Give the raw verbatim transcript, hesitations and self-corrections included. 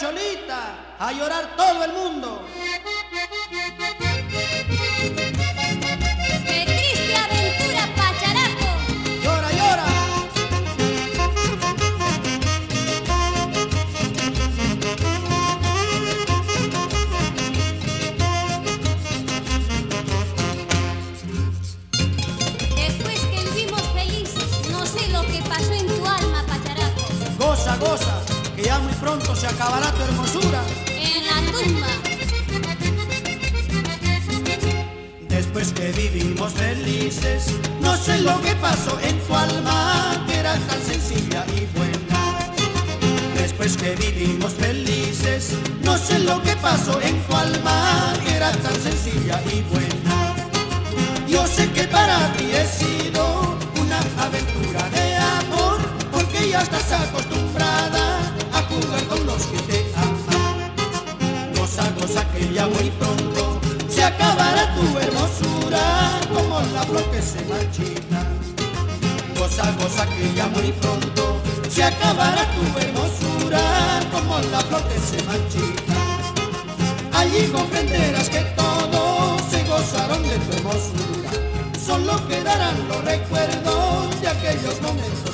Cholita, a llorar todo el mundo. ¡Qué triste aventura, Pacharaco! Llora, llora. Después que vivimos felices, no sé lo que pasó en tu alma, Pacharaco. Goza, goza, que ya muy pronto se acabará tu hermosura. En la tumba. Después que vivimos felices, no sé lo que pasó en tu alma, que era tan sencilla y buena. Después que vivimos felices, no sé lo que pasó en tu alma, que era tan sencilla y buena. Yo sé que para ti he sido una aventura de amor, porque ya estás acostumbrada a jugar con los que te aman. Goza, goza que ya muy pronto se acabará tu hermosura como la flor que se marchita. Goza, goza que ya muy pronto se acabará tu hermosura como la flor que se marchita. Allí comprenderás que todos se gozaron de tu hermosura, solo quedarán los recuerdos de aquellos momentos